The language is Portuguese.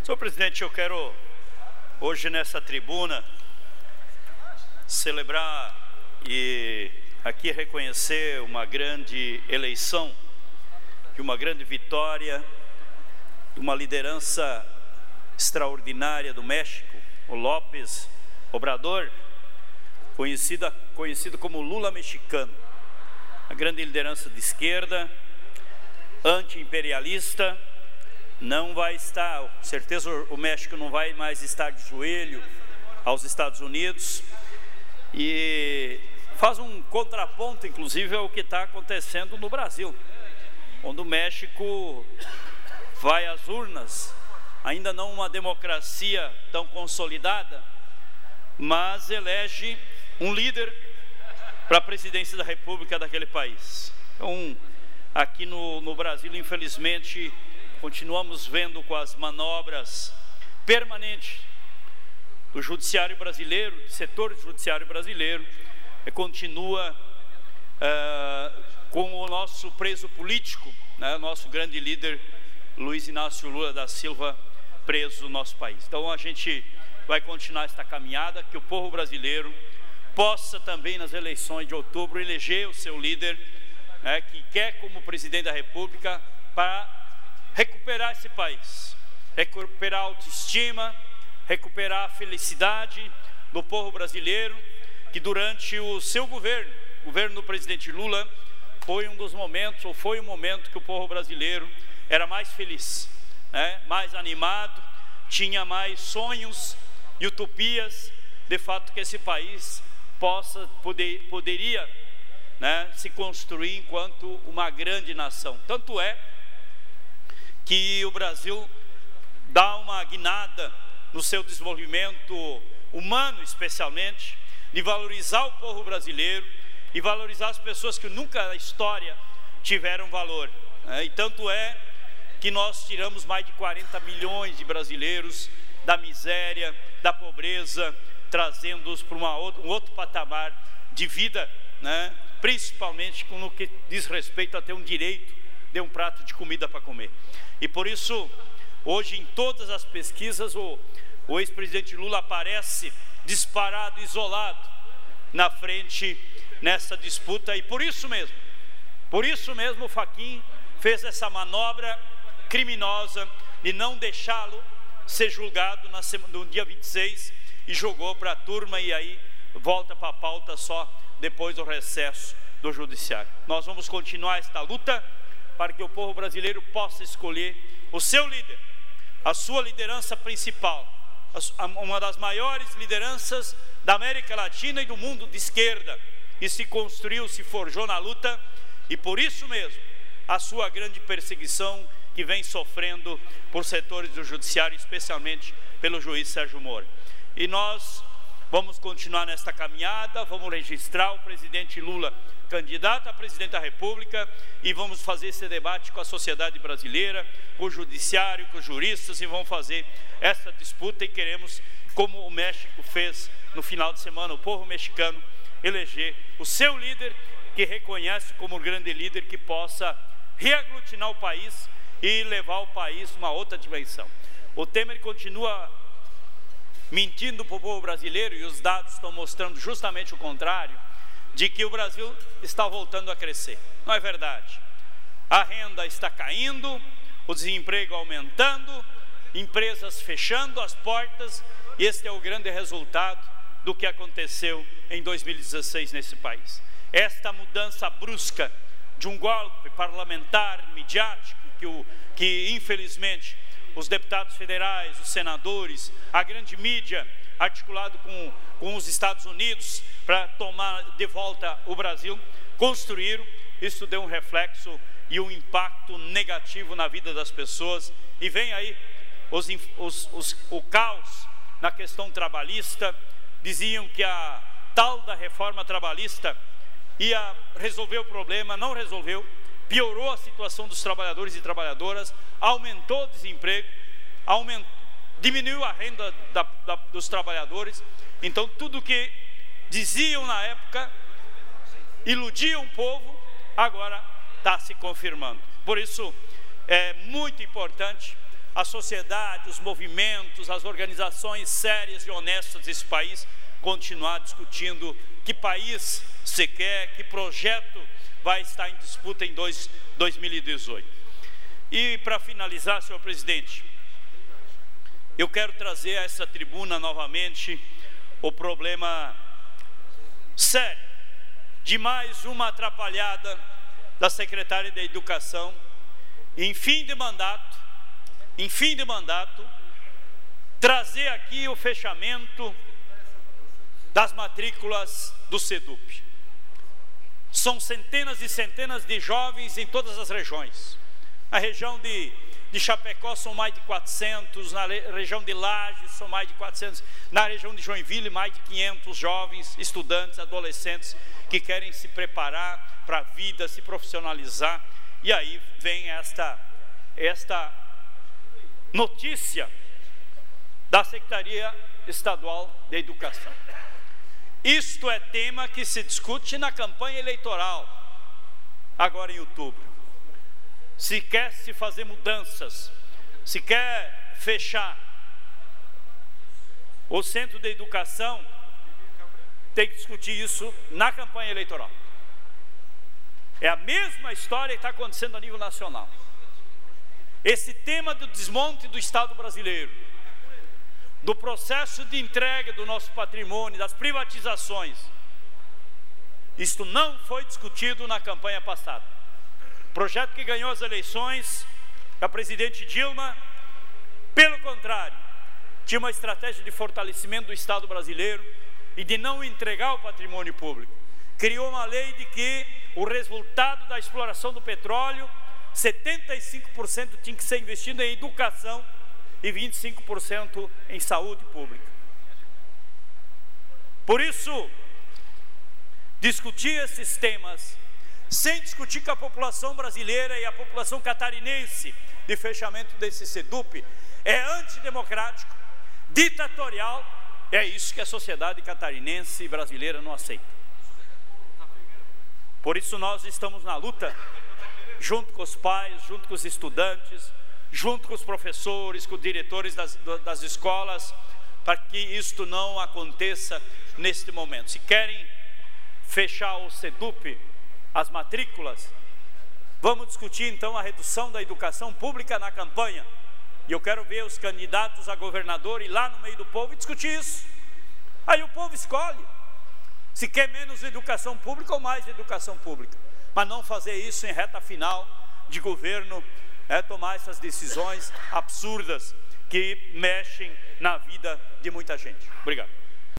Senhor presidente, eu quero hoje nessa tribuna celebrar e aqui reconhecer uma grande eleição, de uma grande vitória, de uma liderança extraordinária do México, o López Obrador, conhecido como Lula mexicano, a grande liderança de esquerda, anti-imperialista. Não vai estar, com certeza o México não vai mais estar de joelho aos Estados Unidos, e faz um contraponto inclusive ao que está acontecendo no Brasil, onde o México vai às urnas, ainda não uma democracia tão consolidada, mas elege um líder para a presidência da República daquele país. Então, aqui no Brasil, infelizmente, continuamos vendo com as manobras permanentes do judiciário brasileiro, do setor do judiciário brasileiro, continua com o nosso preso político, né, nosso grande líder Luiz Inácio Lula da Silva, preso no nosso país. Então a gente vai continuar esta caminhada, que o povo brasileiro possa também nas eleições de outubro eleger o seu líder, né, que quer como presidente da República, para recuperar esse país, recuperar a autoestima, recuperar a felicidade do povo brasileiro, que durante o seu governo do presidente Lula, foi um dos momentos, ou foi o momento que o povo brasileiro era mais feliz, né? Mais animado, tinha mais sonhos e utopias, de fato, que esse país poderia, né, se construir enquanto uma grande nação. Tanto é que o Brasil dá uma guinada no seu desenvolvimento humano, especialmente, de valorizar o povo brasileiro e valorizar as pessoas que nunca na história tiveram valor, né? E tanto é que nós tiramos mais de 40 milhões de brasileiros da miséria, da pobreza, trazendo-os para um outro patamar de vida, né? Principalmente no que diz respeito a ter um direito de um prato de comida para comer. E por isso, hoje em todas as pesquisas, o ex-presidente Lula aparece disparado, isolado, na frente nessa disputa. E por isso mesmo o Fachin fez essa manobra criminosa de não deixá-lo ser julgado no dia 26 e jogou para a turma, e aí volta para a pauta só depois do recesso do judiciário. Nós vamos continuar esta luta para que o povo brasileiro possa escolher o seu líder, a sua liderança principal, uma das maiores lideranças da América Latina e do mundo de esquerda, e se construiu, se forjou na luta, e por isso mesmo a sua grande perseguição que vem sofrendo por setores do judiciário, especialmente pelo juiz Sérgio Moro. E nós vamos continuar nesta caminhada, vamos registrar o presidente Lula candidato a presidente da República, e vamos fazer esse debate com a sociedade brasileira, com o judiciário, com os juristas, e vamos fazer essa disputa, e queremos, como o México fez no final de semana, o povo mexicano eleger o seu líder, que reconhece como um grande líder que possa reaglutinar o país e levar o país a uma outra dimensão. O Temer continua mentindo para o povo brasileiro, e os dados estão mostrando justamente o contrário, de que o Brasil está voltando a crescer. Não é verdade. A renda está caindo, o desemprego aumentando, empresas fechando as portas, e este é o grande resultado do que aconteceu em 2016 nesse país. Esta mudança brusca de um golpe parlamentar, midiático, que infelizmente os deputados federais, os senadores, a grande mídia, articulado com os Estados Unidos para tomar de volta o Brasil, construíram. Isso deu um reflexo e um impacto negativo na vida das pessoas, e vem aí o caos na questão trabalhista. Diziam que a tal da reforma trabalhista ia resolver o problema, não resolveu, piorou a situação dos trabalhadores e trabalhadoras, aumentou o desemprego, diminuiu a renda dos trabalhadores. Então tudo que diziam na época, iludiam o povo, agora está se confirmando. Por isso é muito importante a sociedade, os movimentos, as organizações sérias e honestas desse país continuar discutindo que país se quer, que projeto vai estar em disputa em 2018. E para finalizar, senhor presidente, eu quero trazer a essa tribuna novamente o problema sério de mais uma atrapalhada da secretária da Educação em fim de mandato, trazer aqui o fechamento das matrículas do SEDUP. São centenas e centenas de jovens em todas as regiões. Na região de Chapecó são mais de 400, na região de Lages são mais de 400, na região de Joinville mais de 500 jovens, estudantes, adolescentes que querem se preparar para a vida, se profissionalizar. E aí vem esta notícia da Secretaria Estadual de Educação. Isto é tema que se discute na campanha eleitoral, agora em outubro. Se quer se fazer mudanças, se quer fechar o centro de educação, tem que discutir isso na campanha eleitoral. É a mesma história que está acontecendo a nível nacional. Esse tema do desmonte do Estado brasileiro, do processo de entrega do nosso patrimônio, das privatizações, isto não foi discutido na campanha passada. O projeto que ganhou as eleições, a presidente Dilma, pelo contrário, tinha uma estratégia de fortalecimento do Estado brasileiro e de não entregar o patrimônio público. Criou uma lei de que o resultado da exploração do petróleo, 75% tinha que ser investido em educação e 25% em saúde pública. Por isso, discutir esses temas sem discutir com a população brasileira e a população catarinense de fechamento desse SEDUP é antidemocrático, ditatorial, é isso que a sociedade catarinense e brasileira não aceita. Por isso nós estamos na luta, junto com os pais, junto com os estudantes, junto com os professores, com os diretores das escolas, para que isto não aconteça neste momento. Se querem fechar o SEDUP, as matrículas, vamos discutir então a redução da educação pública na campanha. E eu quero ver os candidatos a governador ir lá no meio do povo e discutir isso. Aí o povo escolhe se quer menos educação pública ou mais educação pública. Mas não fazer isso em reta final de governo, tomar essas decisões absurdas que mexem na vida de muita gente. Obrigado.